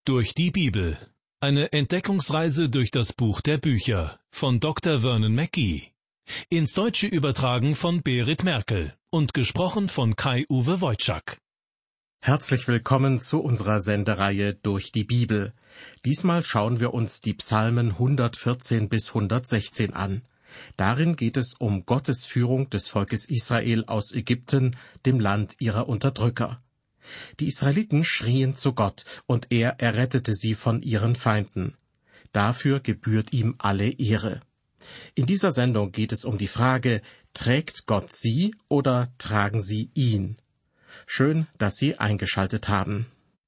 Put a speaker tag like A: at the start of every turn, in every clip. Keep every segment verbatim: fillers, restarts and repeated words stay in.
A: Durch die Bibel. Eine Entdeckungsreise durch das Buch der Bücher von Doktor Vernon Mackey. Ins Deutsche übertragen von Berit Merkel und gesprochen von Kai-Uwe Wojczak.
B: Herzlich willkommen zu unserer Sendereihe Durch die Bibel. Diesmal schauen wir uns die Psalmen hundertvierzehn bis hundertsechzehn an. Darin geht es um Gottes Führung des Volkes Israel aus Ägypten, dem Land ihrer Unterdrücker. Die Israeliten schrien zu Gott, und er errettete sie von ihren Feinden. Dafür gebührt ihm alle Ehre. In dieser Sendung geht es um die Frage, trägt Gott sie oder tragen sie ihn? Schön, dass Sie eingeschaltet haben.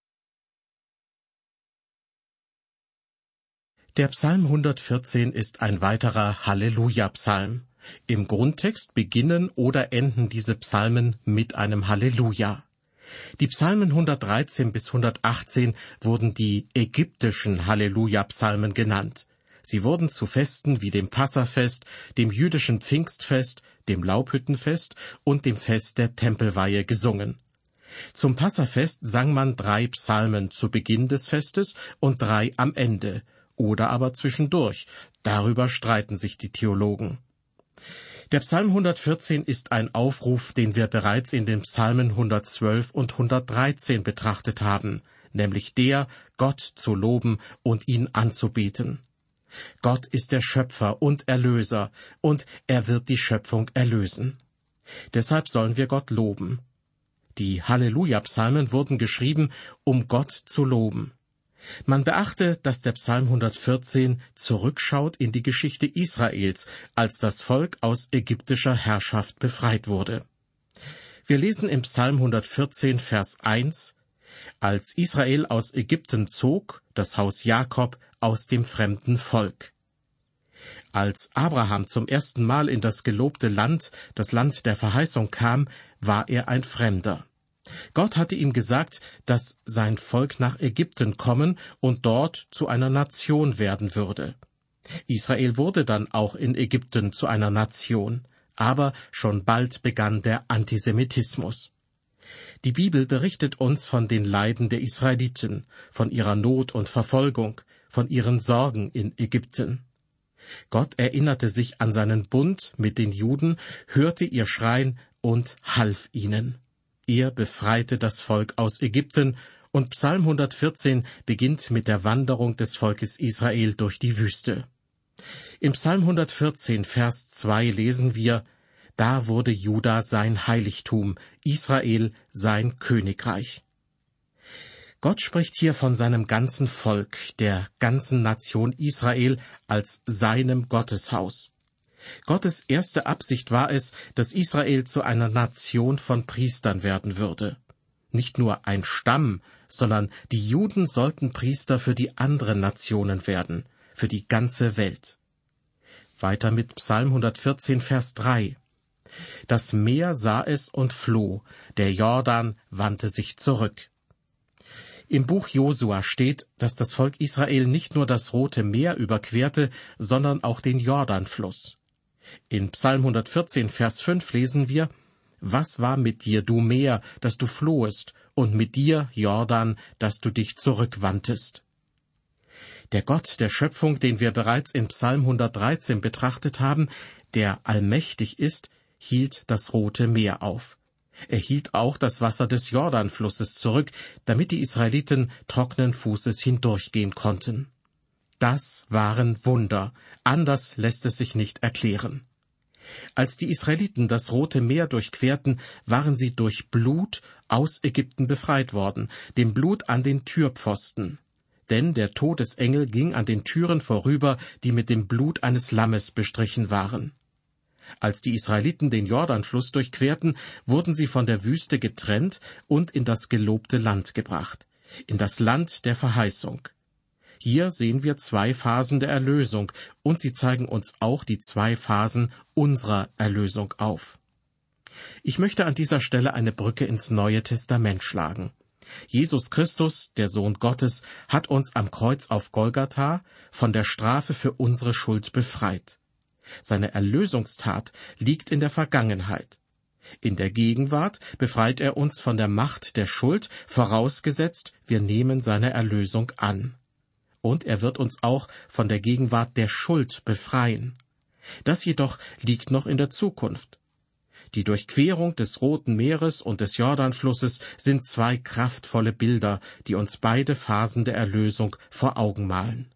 B: Der Psalm hundertvierzehn ist ein weiterer Halleluja-Psalm. Im Grundtext beginnen oder enden diese Psalmen mit einem Halleluja. Die Psalmen hundertdreizehn bis hundertachtzehn wurden die ägyptischen Halleluja-Psalmen genannt. Sie wurden zu Festen wie dem Passafest, dem jüdischen Pfingstfest, dem Laubhüttenfest und dem Fest der Tempelweihe gesungen. Zum Passafest sang man drei Psalmen zu Beginn des Festes und drei am Ende, oder aber zwischendurch. Darüber streiten sich die Theologen. Der Psalm hundertvierzehn ist ein Aufruf, den wir bereits in den Psalmen hundertzwölf und hundertdreizehn betrachtet haben, nämlich der, Gott zu loben und ihn anzubeten. Gott ist der Schöpfer und Erlöser, und er wird die Schöpfung erlösen. Deshalb sollen wir Gott loben. Die Halleluja-Psalmen wurden geschrieben, um Gott zu loben. Man beachte, dass der Psalm hundertvierzehn zurückschaut in die Geschichte Israels, als das Volk aus ägyptischer Herrschaft befreit wurde. Wir lesen im Psalm hundertvierzehn, Vers eins, als Israel aus Ägypten zog, das Haus Jakob aus dem fremden Volk. Als Abraham zum ersten Mal in das gelobte Land, das Land der Verheißung kam, war er ein Fremder. Gott hatte ihm gesagt, dass sein Volk nach Ägypten kommen und dort zu einer Nation werden würde. Israel wurde dann auch in Ägypten zu einer Nation, aber schon bald begann der Antisemitismus. Die Bibel berichtet uns von den Leiden der Israeliten, von ihrer Not und Verfolgung, von ihren Sorgen in Ägypten. Gott erinnerte sich an seinen Bund mit den Juden, hörte ihr Schreien und half ihnen. Er befreite das Volk aus Ägypten, und Psalm hundertvierzehn beginnt mit der Wanderung des Volkes Israel durch die Wüste. Im Psalm hundertvierzehn, Vers zwei lesen wir, da wurde Juda sein Heiligtum, Israel sein Königreich. Gott spricht hier von seinem ganzen Volk, der ganzen Nation Israel, als seinem Gotteshaus. Gottes erste Absicht war es, dass Israel zu einer Nation von Priestern werden würde. Nicht nur ein Stamm, sondern die Juden sollten Priester für die anderen Nationen werden, für die ganze Welt. Weiter mit Psalm hundertvierzehn, Vers drei. Das Meer sah es und floh, der Jordan wandte sich zurück. Im Buch Josua steht, dass das Volk Israel nicht nur das Rote Meer überquerte, sondern auch den Jordanfluss. In Psalm hundertvierzehn, Vers fünf lesen wir, »Was war mit dir, du Meer, dass du flohest, und mit dir, Jordan, dass du dich zurückwandtest?« Der Gott der Schöpfung, den wir bereits in Psalm hundertdreizehn betrachtet haben, der allmächtig ist, hielt das Rote Meer auf. Er hielt auch das Wasser des Jordanflusses zurück, damit die Israeliten trockenen Fußes hindurchgehen konnten. Das waren Wunder, anders lässt es sich nicht erklären. Als die Israeliten das Rote Meer durchquerten, waren sie durch Blut aus Ägypten befreit worden, dem Blut an den Türpfosten. Denn der Todesengel ging an den Türen vorüber, die mit dem Blut eines Lammes bestrichen waren. Als die Israeliten den Jordanfluss durchquerten, wurden sie von der Wüste getrennt und in das gelobte Land gebracht, in das Land der Verheißung. Hier sehen wir zwei Phasen der Erlösung, und sie zeigen uns auch die zwei Phasen unserer Erlösung auf. Ich möchte an dieser Stelle eine Brücke ins Neue Testament schlagen. Jesus Christus, der Sohn Gottes, hat uns am Kreuz auf Golgatha von der Strafe für unsere Schuld befreit. Seine Erlösungstat liegt in der Vergangenheit. In der Gegenwart befreit er uns von der Macht der Schuld, vorausgesetzt, wir nehmen seine Erlösung an. Und er wird uns auch von der Gegenwart der Schuld befreien. Das jedoch liegt noch in der Zukunft. Die Durchquerung des Roten Meeres und des Jordanflusses sind zwei kraftvolle Bilder, die uns beide Phasen der Erlösung vor Augen malen.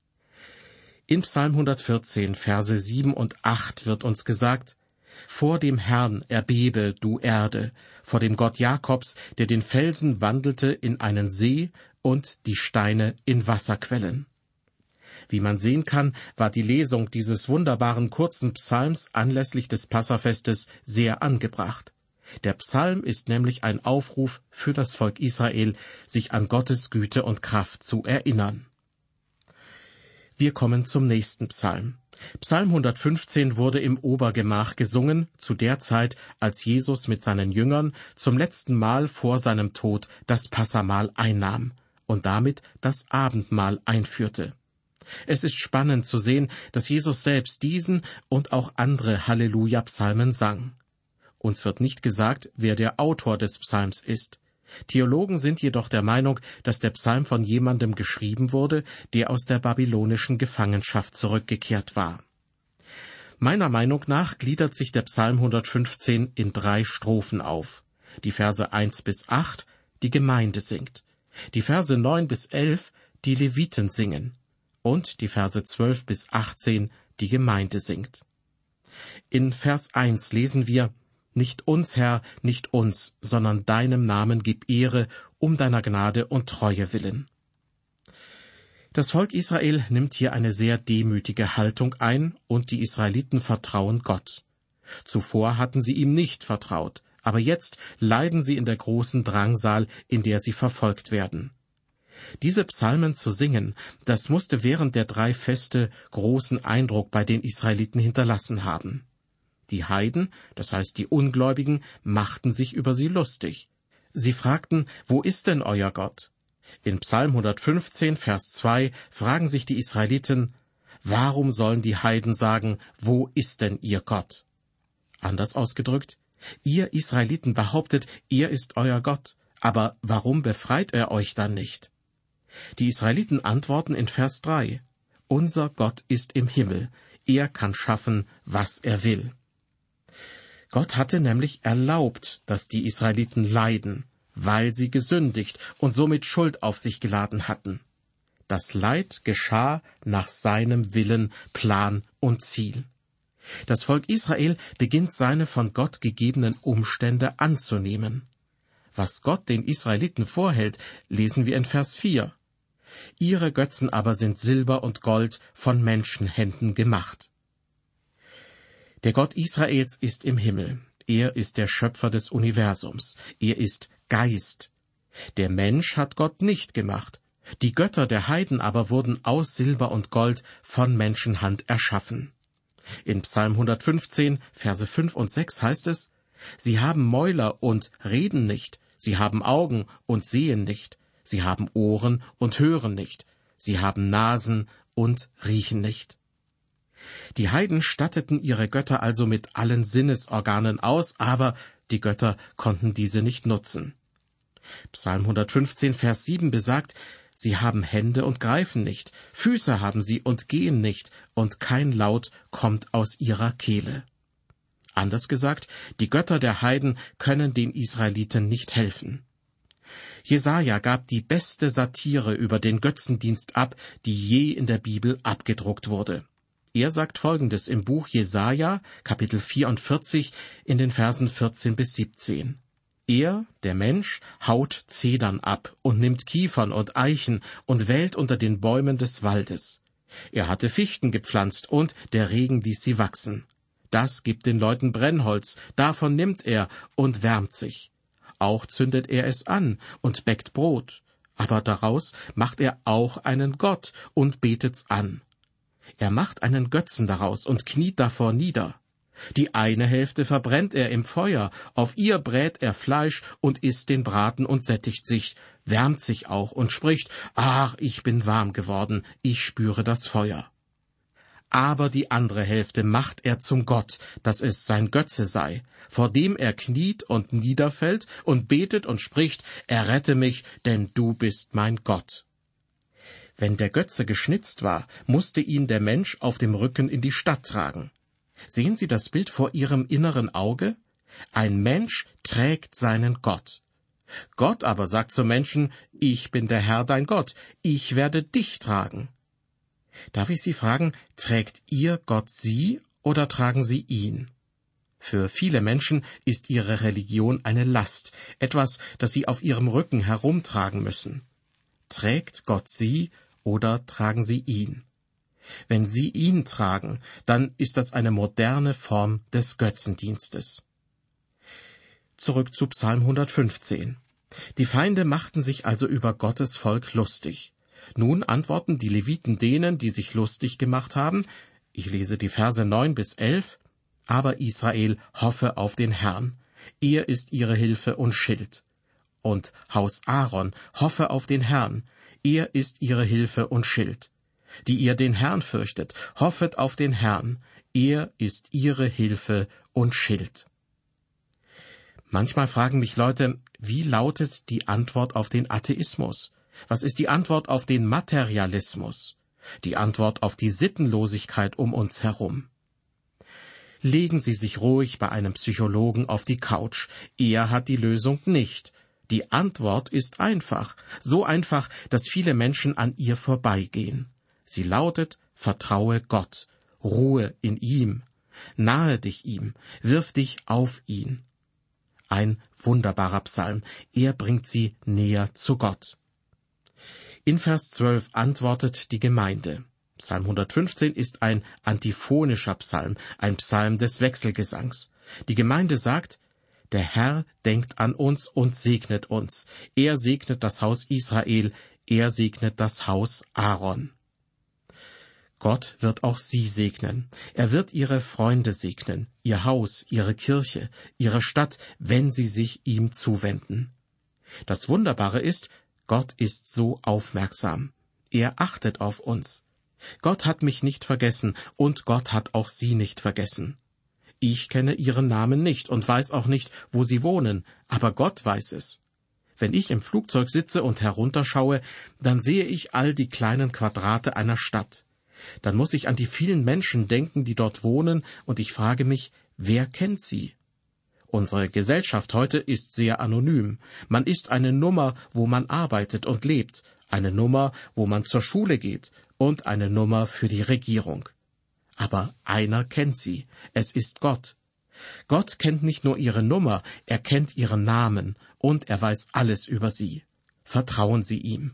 B: In Psalm hundertvierzehn, Verse sieben und acht wird uns gesagt: Vor dem Herrn erbebe, du Erde, vor dem Gott Jakobs, der den Felsen wandelte in einen See und die Steine in Wasserquellen. Wie man sehen kann, war die Lesung dieses wunderbaren kurzen Psalms anlässlich des Passafestes sehr angebracht. Der Psalm ist nämlich ein Aufruf für das Volk Israel, sich an Gottes Güte und Kraft zu erinnern. Wir kommen zum nächsten Psalm. Psalm hundertfünfzehn wurde im Obergemach gesungen, zu der Zeit, als Jesus mit seinen Jüngern zum letzten Mal vor seinem Tod das Passahmahl einnahm und damit das Abendmahl einführte. Es ist spannend zu sehen, dass Jesus selbst diesen und auch andere Halleluja-Psalmen sang. Uns wird nicht gesagt, wer der Autor des Psalms ist. Theologen sind jedoch der Meinung, dass der Psalm von jemandem geschrieben wurde, der aus der babylonischen Gefangenschaft zurückgekehrt war. Meiner Meinung nach gliedert sich der Psalm hundertfünfzehn in drei Strophen auf. Die Verse eins bis acht, die Gemeinde singt. Die Verse neun bis elf, die Leviten singen. Und die Verse zwölf bis achtzehn, die Gemeinde singt. In Vers eins lesen wir: Nicht uns, Herr, nicht uns, sondern deinem Namen gib Ehre, um deiner Gnade und Treue willen. Das Volk Israel nimmt hier eine sehr demütige Haltung ein, und die Israeliten vertrauen Gott. Zuvor hatten sie ihm nicht vertraut, aber jetzt leiden sie in der großen Drangsal, in der sie verfolgt werden. Diese Psalmen zu singen, das musste während der drei Feste großen Eindruck bei den Israeliten hinterlassen haben. Die Heiden, das heißt die Ungläubigen, machten sich über sie lustig. Sie fragten: Wo ist denn euer Gott? In Psalm hundertfünfzehn, Vers zwei fragen sich die Israeliten: Warum sollen die Heiden sagen: Wo ist denn ihr Gott? Anders ausgedrückt: Ihr Israeliten behauptet, er ist euer Gott, aber warum befreit er euch dann nicht? Die Israeliten antworten in Vers drei: Unser Gott ist im Himmel, er kann schaffen, was er will. Gott hatte nämlich erlaubt, dass die Israeliten leiden, weil sie gesündigt und somit Schuld auf sich geladen hatten. Das Leid geschah nach seinem Willen, Plan und Ziel. Das Volk Israel beginnt seine von Gott gegebenen Umstände anzunehmen. Was Gott den Israeliten vorhält, lesen wir in Vers vier. Ihre Götzen aber sind Silber und Gold von Menschenhänden gemacht. Der Gott Israels ist im Himmel. Er ist der Schöpfer des Universums. Er ist Geist. Der Mensch hat Gott nicht gemacht. Die Götter der Heiden aber wurden aus Silber und Gold von Menschenhand erschaffen. In Psalm hundertfünfzehn, Verse fünf und sechs heißt es: Sie haben Mäuler und reden nicht. Sie haben Augen und sehen nicht. Sie haben Ohren und hören nicht. Sie haben Nasen und riechen nicht. Die Heiden statteten ihre Götter also mit allen Sinnesorganen aus, aber die Götter konnten diese nicht nutzen. Psalm hundertfünfzehn, Vers sieben besagt: Sie haben Hände und greifen nicht, Füße haben sie und gehen nicht, und kein Laut kommt aus ihrer Kehle. Anders gesagt, die Götter der Heiden können den Israeliten nicht helfen. Jesaja gab die beste Satire über den Götzendienst ab, die je in der Bibel abgedruckt wurde. Er sagt Folgendes im Buch Jesaja, Kapitel vierundvierzig, in den Versen vierzehn bis siebzehn. Er, der Mensch, haut Zedern ab und nimmt Kiefern und Eichen und wählt unter den Bäumen des Waldes. Er hatte Fichten gepflanzt und der Regen ließ sie wachsen. Das gibt den Leuten Brennholz, davon nimmt er und wärmt sich. Auch zündet er es an und bäckt Brot, aber daraus macht er auch einen Gott und betet's an. Er macht einen Götzen daraus und kniet davor nieder. Die eine Hälfte verbrennt er im Feuer, auf ihr brät er Fleisch und isst den Braten und sättigt sich, wärmt sich auch und spricht: Ach, ich bin warm geworden, ich spüre das Feuer. aber die andere Hälfte macht er zum Gott, dass es sein Götze sei, vor dem er kniet und niederfällt und betet und spricht, errette mich, denn du bist mein Gott. Wenn der Götze geschnitzt war, musste ihn der Mensch auf dem Rücken in die Stadt tragen. Sehen Sie das Bild vor Ihrem inneren Auge? Ein Mensch trägt seinen Gott. Gott aber sagt zum Menschen, ich bin der Herr dein Gott, ich werde dich tragen. Darf ich Sie fragen, trägt Ihr Gott Sie oder tragen Sie ihn? Für viele Menschen ist ihre Religion eine Last, etwas, das sie auf ihrem Rücken herumtragen müssen. Trägt Gott Sie oder tragen Sie ihn? Wenn Sie ihn tragen, dann ist das eine moderne Form des Götzendienstes. Zurück zu Psalm hundertfünfzehn. Die Feinde machten sich also über Gottes Volk lustig. Nun antworten die Leviten denen, die sich lustig gemacht haben, ich lese die Verse neun bis elf, aber Israel hoffe auf den Herrn, er ist ihre Hilfe und Schild. Und Haus Aaron hoffe auf den Herrn, er ist ihre Hilfe und Schild. Die ihr den Herrn fürchtet, hoffet auf den Herrn, er ist ihre Hilfe und Schild. Manchmal fragen mich Leute, wie lautet die Antwort auf den Atheismus? Was ist die Antwort auf den Materialismus? Die Antwort auf die Sittenlosigkeit um uns herum? Legen Sie sich ruhig bei einem Psychologen auf die Couch. Er hat die Lösung nicht. Die Antwort ist einfach, so einfach, dass viele Menschen an ihr vorbeigehen. Sie lautet, vertraue Gott, ruhe in ihm, nahe dich ihm, wirf dich auf ihn. Ein wunderbarer Psalm, er bringt sie näher zu Gott. In Vers zwölf antwortet die Gemeinde. Psalm hundertfünfzehn ist ein antiphonischer Psalm, ein Psalm des Wechselgesangs. Die Gemeinde sagt, der Herr denkt an uns und segnet uns. Er segnet das Haus Israel, er segnet das Haus Aaron. Gott wird auch sie segnen. Er wird ihre Freunde segnen, ihr Haus, ihre Kirche, ihre Stadt, wenn sie sich ihm zuwenden. Das Wunderbare ist, Gott ist so aufmerksam. Er achtet auf uns. Gott hat mich nicht vergessen und Gott hat auch Sie nicht vergessen. Ich kenne Ihren Namen nicht und weiß auch nicht, wo Sie wohnen, aber Gott weiß es. Wenn ich im Flugzeug sitze und herunterschaue, dann sehe ich all die kleinen Quadrate einer Stadt. Dann muss ich an die vielen Menschen denken, die dort wohnen, und ich frage mich, wer kennt sie? Unsere Gesellschaft heute ist sehr anonym. Man ist eine Nummer, wo man arbeitet und lebt, eine Nummer, wo man zur Schule geht, und eine Nummer für die Regierung. Aber einer kennt sie, es ist Gott. Gott kennt nicht nur ihre Nummer, er kennt ihren Namen, und er weiß alles über sie. Vertrauen Sie ihm.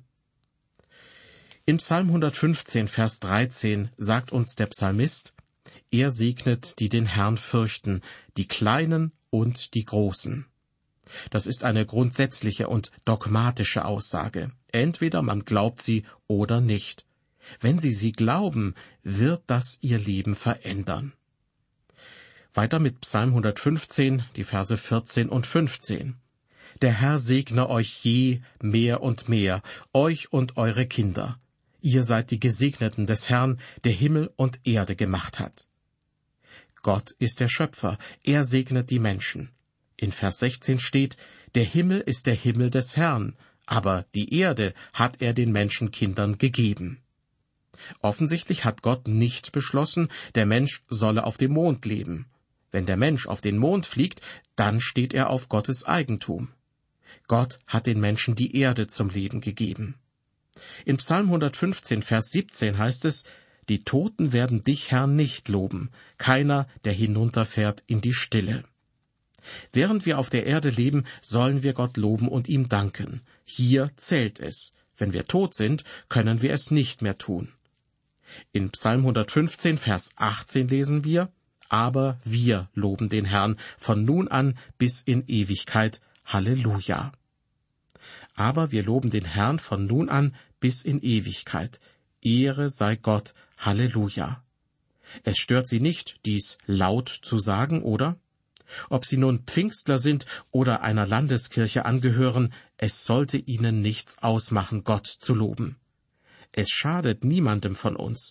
B: In Psalm hundertfünfzehn, Vers dreizehn sagt uns der Psalmist, er segnet, die den Herrn fürchten, die Kleinen und die Großen. Das ist eine grundsätzliche und dogmatische Aussage. Entweder man glaubt sie oder nicht. Wenn Sie sie glauben, wird das Ihr Leben verändern. Weiter mit Psalm hundertfünfzehn, die Verse vierzehn und fünfzehn. Der Herr segne euch je mehr und mehr, euch und eure Kinder. Ihr seid die Gesegneten des Herrn, der Himmel und Erde gemacht hat. Gott ist der Schöpfer, er segnet die Menschen. In Vers sechzehn steht, der Himmel ist der Himmel des Herrn, aber die Erde hat er den Menschenkindern gegeben. Offensichtlich hat Gott nicht beschlossen, der Mensch solle auf dem Mond leben. Wenn der Mensch auf den Mond fliegt, dann steht er auf Gottes Eigentum. Gott hat den Menschen die Erde zum Leben gegeben. In Psalm hundertfünfzehn, Vers siebzehn heißt es, die Toten werden dich, Herr, nicht loben, keiner, der hinunterfährt in die Stille. Während wir auf der Erde leben, sollen wir Gott loben und ihm danken. Hier zählt es. Wenn wir tot sind, können wir es nicht mehr tun. In Psalm hundertfünfzehn, Vers achtzehn lesen wir, aber wir loben den Herrn von nun an bis in Ewigkeit. Halleluja. Aber wir loben den Herrn von nun an bis in Ewigkeit. Ehre sei Gott. Halleluja. Es stört Sie nicht, dies laut zu sagen, oder? Ob Sie nun Pfingstler sind oder einer Landeskirche angehören, es sollte Ihnen nichts ausmachen, Gott zu loben. Es schadet niemandem von uns.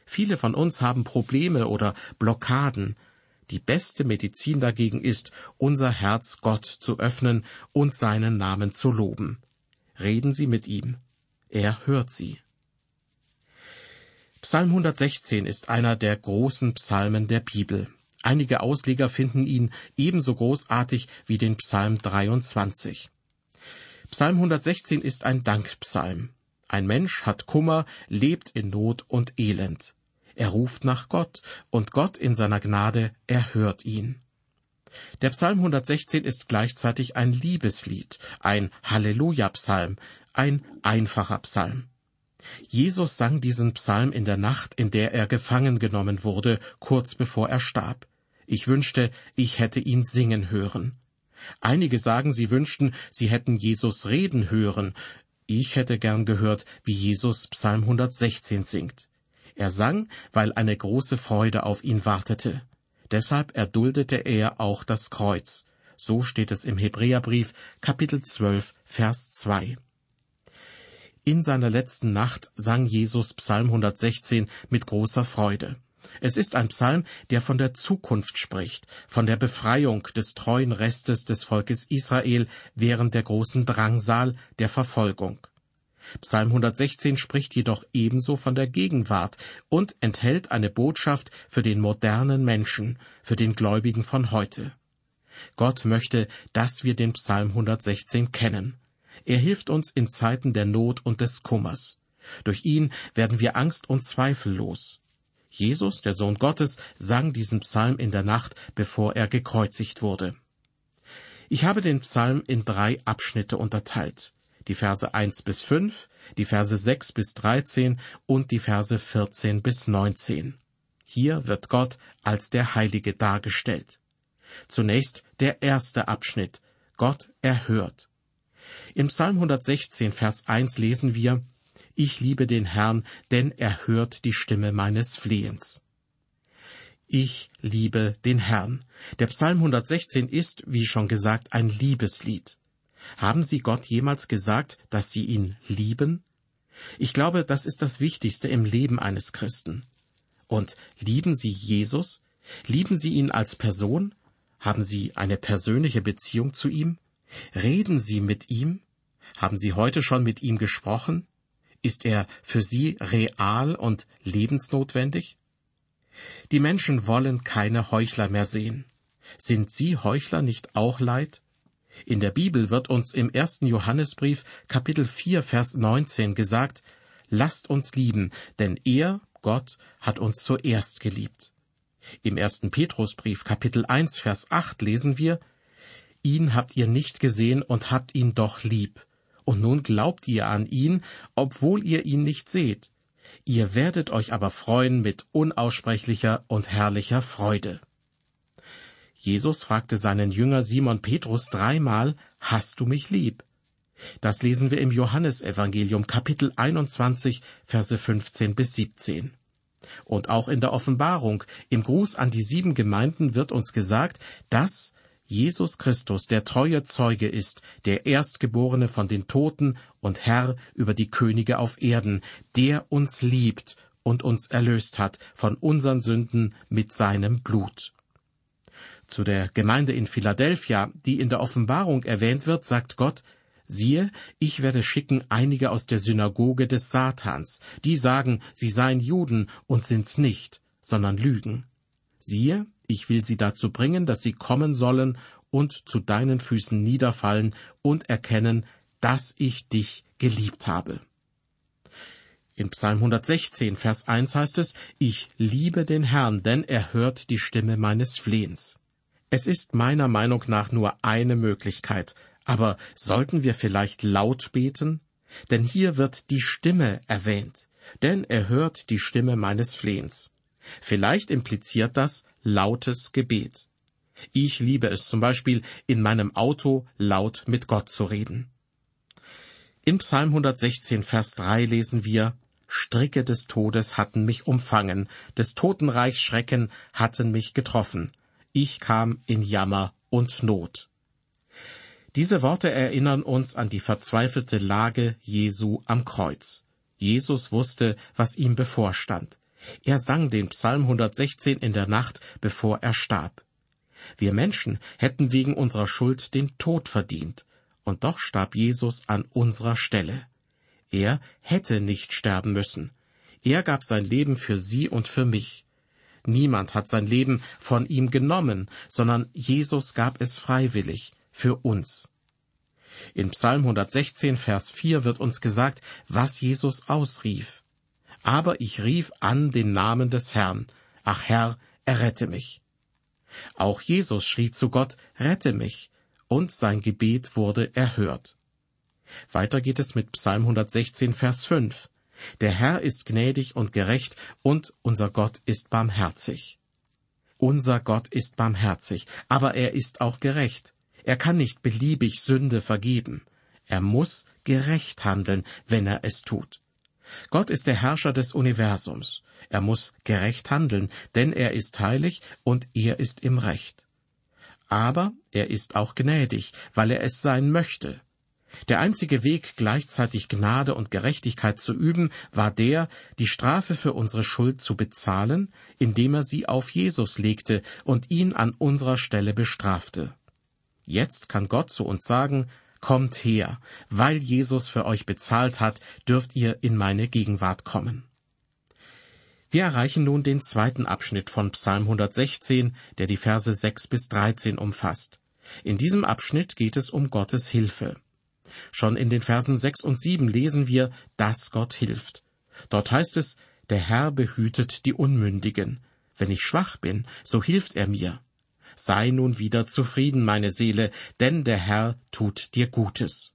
B: Viele von uns haben Probleme oder Blockaden. Die beste Medizin dagegen ist, unser Herz Gott zu öffnen und seinen Namen zu loben. Reden Sie mit ihm. Er hört Sie. Psalm hundertsechzehn ist einer der großen Psalmen der Bibel. Einige Ausleger finden ihn ebenso großartig wie den Psalm dreiundzwanzig. Psalm hundertsechzehn ist ein Dankpsalm. Ein Mensch hat Kummer, lebt in Not und Elend. Er ruft nach Gott, und Gott in seiner Gnade erhört ihn. Der Psalm hundertsechzehn ist gleichzeitig ein Liebeslied, ein Halleluja-Psalm, ein einfacher Psalm. Jesus sang diesen Psalm in der Nacht, in der er gefangen genommen wurde, kurz bevor er starb. Ich wünschte, ich hätte ihn singen hören. Einige sagen, sie wünschten, sie hätten Jesus reden hören. Ich hätte gern gehört, wie Jesus Psalm hundertsechzehn singt. Er sang, weil eine große Freude auf ihn wartete. Deshalb erduldete er auch das Kreuz. So steht es im Hebräerbrief, Kapitel zwölf, Vers zwei. In seiner letzten Nacht sang Jesus Psalm hundertsechzehn mit großer Freude. Es ist ein Psalm, der von der Zukunft spricht, von der Befreiung des treuen Restes des Volkes Israel während der großen Drangsal der Verfolgung. Psalm hundertsechzehn spricht jedoch ebenso von der Gegenwart und enthält eine Botschaft für den modernen Menschen, für den Gläubigen von heute. Gott möchte, dass wir den Psalm hundertsechzehn kennen. Er hilft uns in Zeiten der Not und des Kummers. Durch ihn werden wir Angst und Zweifel los. Jesus, der Sohn Gottes, sang diesen Psalm in der Nacht, bevor er gekreuzigt wurde. Ich habe den Psalm in drei Abschnitte unterteilt. Die Verse eins bis fünf, die Verse sechs bis dreizehn und die Verse vierzehn bis neunzehn. Hier wird Gott als der Heilige dargestellt. Zunächst der erste Abschnitt. Gott erhört. Im Psalm hundertsechzehn, Vers eins lesen wir: Ich liebe den Herrn, denn er hört die Stimme meines Flehens. Ich liebe den Herrn. Der Psalm hundertsechzehn ist, wie schon gesagt, ein Liebeslied. Haben Sie Gott jemals gesagt, dass Sie ihn lieben? Ich glaube, das ist das Wichtigste im Leben eines Christen. Und lieben Sie Jesus? Lieben Sie ihn als Person? Haben Sie eine persönliche Beziehung zu ihm? Reden Sie mit ihm? Haben Sie heute schon mit ihm gesprochen? Ist er für Sie real und lebensnotwendig? Die Menschen wollen keine Heuchler mehr sehen. Sind Sie Heuchler nicht auch leid? In der Bibel wird uns im ersten Johannesbrief, Kapitel vier, Vers neunzehn gesagt: Lasst uns lieben, denn er, Gott, hat uns zuerst geliebt. Im ersten Petrusbrief, Kapitel eins, Vers acht lesen wir: Ihn habt ihr nicht gesehen und habt ihn doch lieb. Und nun glaubt ihr an ihn, obwohl ihr ihn nicht seht. Ihr werdet euch aber freuen mit unaussprechlicher und herrlicher Freude. Jesus fragte seinen Jünger Simon Petrus dreimal: Hast du mich lieb? Das lesen wir im Johannesevangelium, Kapitel einundzwanzig, Verse fünfzehn bis siebzehn. Und auch in der Offenbarung, im Gruß an die sieben Gemeinden, wird uns gesagt, dass Jesus Christus der treue Zeuge ist, der Erstgeborene von den Toten und Herr über die Könige auf Erden, der uns liebt und uns erlöst hat von unseren Sünden mit seinem Blut. Zu der Gemeinde in Philadelphia, die in der Offenbarung erwähnt wird, sagt Gott: Siehe, ich werde schicken einige aus der Synagoge des Satans, die sagen, sie seien Juden und sind's nicht, sondern lügen. Siehe, ich will sie dazu bringen, dass sie kommen sollen und zu deinen Füßen niederfallen und erkennen, dass ich dich geliebt habe. In Psalm hundertsechzehn, Vers eins heißt es: Ich liebe den Herrn, denn er hört die Stimme meines Flehens. Es ist meiner Meinung nach nur eine Möglichkeit, aber sollten wir vielleicht laut beten? Denn hier wird die Stimme erwähnt, denn er hört die Stimme meines Flehens. Vielleicht impliziert das lautes Gebet. Ich liebe es zum Beispiel, in meinem Auto laut mit Gott zu reden. In Psalm hundertsechzehn, Vers drei lesen wir: Stricke des Todes hatten mich umfangen, des Totenreichs Schrecken hatten mich getroffen. Ich kam in Jammer und Not. Diese Worte erinnern uns an die verzweifelte Lage Jesu am Kreuz. Jesus wusste, was ihm bevorstand. Er sang den Psalm hundertsechzehn in der Nacht, bevor er starb. Wir Menschen hätten wegen unserer Schuld den Tod verdient, und doch starb Jesus an unserer Stelle. Er hätte nicht sterben müssen. Er gab sein Leben für Sie und für mich. Niemand hat sein Leben von ihm genommen, sondern Jesus gab es freiwillig für uns. In Psalm hundertsechzehn, Vers vier wird uns gesagt, was Jesus ausrief. Aber ich rief an den Namen des Herrn. Ach Herr, errette mich. Auch Jesus schrie zu Gott, rette mich, und sein Gebet wurde erhört. Weiter geht es mit Psalm hundertsechzehn, Vers fünf. Der Herr ist gnädig und gerecht, und unser Gott ist barmherzig. Unser Gott ist barmherzig, aber er ist auch gerecht. Er kann nicht beliebig Sünde vergeben. Er muss gerecht handeln, wenn er es tut. Gott ist der Herrscher des Universums. Er muss gerecht handeln, denn er ist heilig und er ist im Recht. Aber er ist auch gnädig, weil er es sein möchte. Der einzige Weg, gleichzeitig Gnade und Gerechtigkeit zu üben, war der, die Strafe für unsere Schuld zu bezahlen, indem er sie auf Jesus legte und ihn an unserer Stelle bestrafte. Jetzt kann Gott zu uns sagen, kommt her, weil Jesus für euch bezahlt hat, dürft ihr in meine Gegenwart kommen. Wir erreichen nun den zweiten Abschnitt von Psalm hundertsechzehn, der die Verse sechs bis dreizehn umfasst. In diesem Abschnitt geht es um Gottes Hilfe. Schon in den Versen sechs und sieben lesen wir, dass Gott hilft. Dort heißt es, der Herr behütet die Unmündigen. Wenn ich schwach bin, so hilft er mir. Sei nun wieder zufrieden, meine Seele, denn der Herr tut dir Gutes.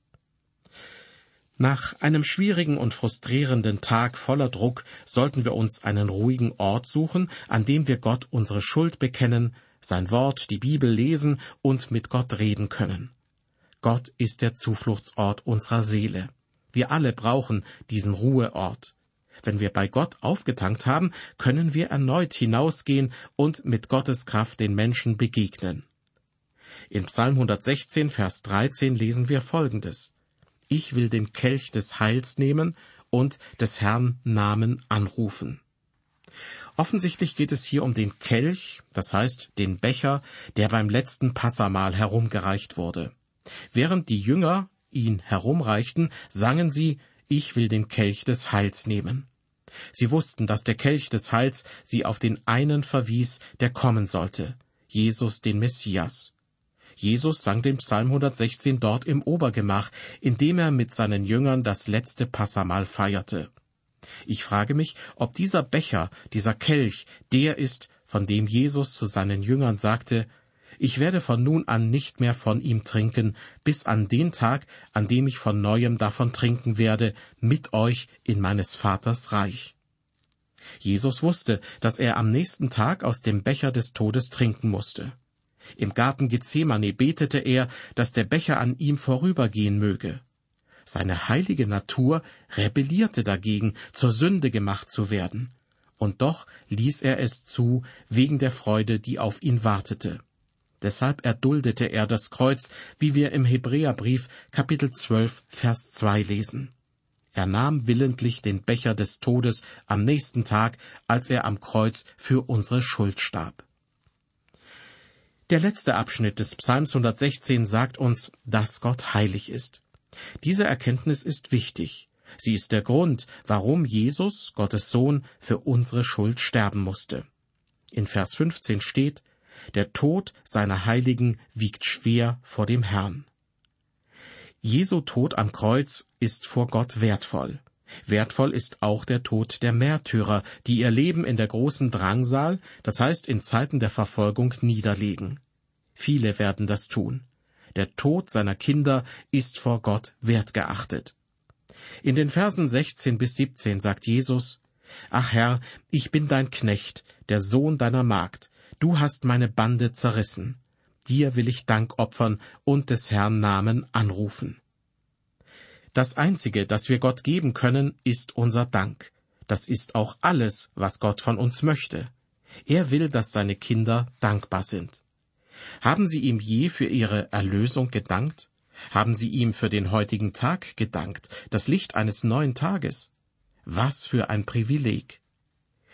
B: Nach einem schwierigen und frustrierenden Tag voller Druck sollten wir uns einen ruhigen Ort suchen, an dem wir Gott unsere Schuld bekennen, sein Wort, die Bibel lesen und mit Gott reden können. Gott ist der Zufluchtsort unserer Seele. Wir alle brauchen diesen Ruheort. Wenn wir bei Gott aufgetankt haben, können wir erneut hinausgehen und mit Gottes Kraft den Menschen begegnen. In Psalm hundertsechzehn, Vers dreizehn lesen wir Folgendes. Ich will den Kelch des Heils nehmen und des Herrn Namen anrufen. Offensichtlich geht es hier um den Kelch, das heißt den Becher, der beim letzten Passamahl herumgereicht wurde. Während die Jünger ihn herumreichten, sangen sie, ich will den Kelch des Heils nehmen. Sie wussten, dass der Kelch des Heils sie auf den einen verwies, der kommen sollte, Jesus den Messias. Jesus sang den Psalm hundertsechzehn dort im Obergemach, indem er mit seinen Jüngern das letzte Passamahl feierte. Ich frage mich, ob dieser Becher, dieser Kelch, der ist, von dem Jesus zu seinen Jüngern sagte, ich werde von nun an nicht mehr von ihm trinken, bis an den Tag, an dem ich von neuem davon trinken werde, mit euch in meines Vaters Reich. Jesus wusste, dass er am nächsten Tag aus dem Becher des Todes trinken musste. Im Garten Gethsemane betete er, dass der Becher an ihm vorübergehen möge. Seine heilige Natur rebellierte dagegen, zur Sünde gemacht zu werden. Und doch ließ er es zu, wegen der Freude, die auf ihn wartete. Deshalb erduldete er das Kreuz, wie wir im Hebräerbrief Kapitel zwölf, Vers zwei lesen. Er nahm willentlich den Becher des Todes am nächsten Tag, als er am Kreuz für unsere Schuld starb. Der letzte Abschnitt des Psalms hundertsechzehn sagt uns, dass Gott heilig ist. Diese Erkenntnis ist wichtig. Sie ist der Grund, warum Jesus, Gottes Sohn, für unsere Schuld sterben musste. In Vers fünfzehn steht, der Tod seiner Heiligen wiegt schwer vor dem Herrn. Jesu Tod am Kreuz ist vor Gott wertvoll. Wertvoll ist auch der Tod der Märtyrer, die ihr Leben in der großen Drangsal, das heißt in Zeiten der Verfolgung, niederlegen. Viele werden das tun. Der Tod seiner Kinder ist vor Gott wertgeachtet. In den Versen sechzehn bis siebzehn sagt Jesus, »Ach Herr, ich bin dein Knecht, der Sohn deiner Magd. Du hast meine Bande zerrissen. Dir will ich Dank opfern und des Herrn Namen anrufen.« Das Einzige, das wir Gott geben können, ist unser Dank. Das ist auch alles, was Gott von uns möchte. Er will, dass seine Kinder dankbar sind. Haben Sie ihm je für Ihre Erlösung gedankt? Haben Sie ihm für den heutigen Tag gedankt, das Licht eines neuen Tages? Was für ein Privileg!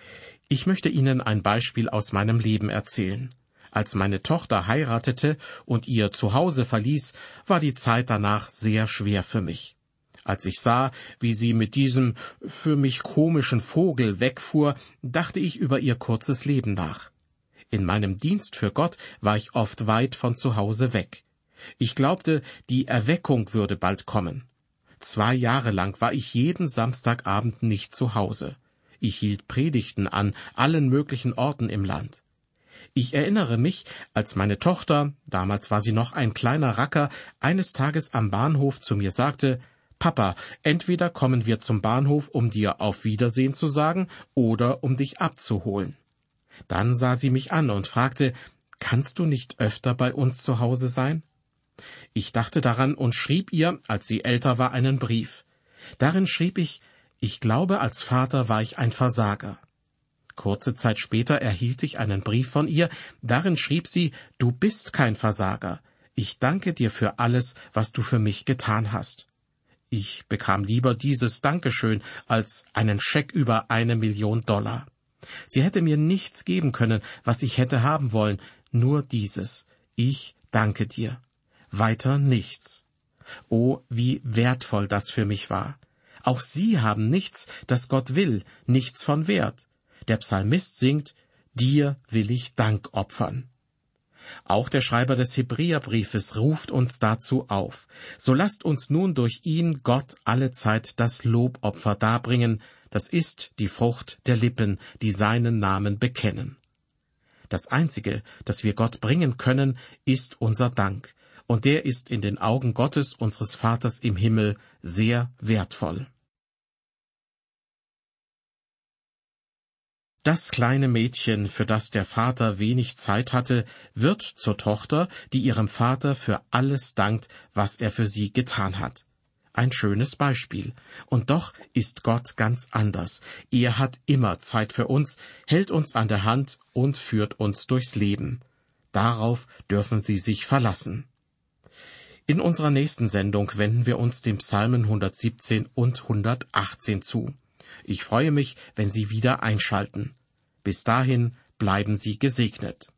B: Ich möchte Ihnen ein Beispiel aus meinem Leben erzählen. Als meine Tochter heiratete und ihr Zuhause verließ, war die Zeit danach sehr schwer für mich. Als ich sah, wie sie mit diesem für mich komischen Vogel wegfuhr, dachte ich über ihr kurzes Leben nach. In meinem Dienst für Gott war ich oft weit von zu Hause weg. Ich glaubte, die Erweckung würde bald kommen. Zwei Jahre lang war ich jeden Samstagabend nicht zu Hause. Ich hielt Predigten an allen möglichen Orten im Land. Ich erinnere mich, als meine Tochter, damals war sie noch ein kleiner Racker, eines Tages am Bahnhof zu mir sagte: »Papa, entweder kommen wir zum Bahnhof, um dir auf Wiedersehen zu sagen, oder um dich abzuholen.« Dann sah sie mich an und fragte: »Kannst du nicht öfter bei uns zu Hause sein?« Ich dachte daran und schrieb ihr, als sie älter war, einen Brief. Darin schrieb ich: »Ich glaube, als Vater war ich ein Versager.« Kurze Zeit später erhielt ich einen Brief von ihr. Darin schrieb sie: »Du bist kein Versager. Ich danke dir für alles, was du für mich getan hast.« Ich bekam lieber dieses Dankeschön als einen Scheck über eine Million Dollar. Sie hätte mir nichts geben können, was ich hätte haben wollen, nur dieses: »Ich danke dir.« Weiter nichts. Oh, wie wertvoll das für mich war. Auch Sie haben nichts, das Gott will, nichts von Wert. Der Psalmist singt: »Dir will ich Dank opfern.« Auch der Schreiber des Hebräerbriefes ruft uns dazu auf: »So lasst uns nun durch ihn Gott allezeit das Lobopfer darbringen, das ist die Frucht der Lippen, die seinen Namen bekennen.« Das Einzige, das wir Gott bringen können, ist unser Dank, und der ist in den Augen Gottes, unseres Vaters im Himmel, sehr wertvoll. Das kleine Mädchen, für das der Vater wenig Zeit hatte, wird zur Tochter, die ihrem Vater für alles dankt, was er für sie getan hat. Ein schönes Beispiel. Und doch ist Gott ganz anders. Er hat immer Zeit für uns, hält uns an der Hand und führt uns durchs Leben. Darauf dürfen Sie sich verlassen. In unserer nächsten Sendung wenden wir uns den Psalmen hundertsiebzehn und hundertachtzehn zu. Ich freue mich, wenn Sie wieder einschalten. Bis dahin bleiben Sie gesegnet.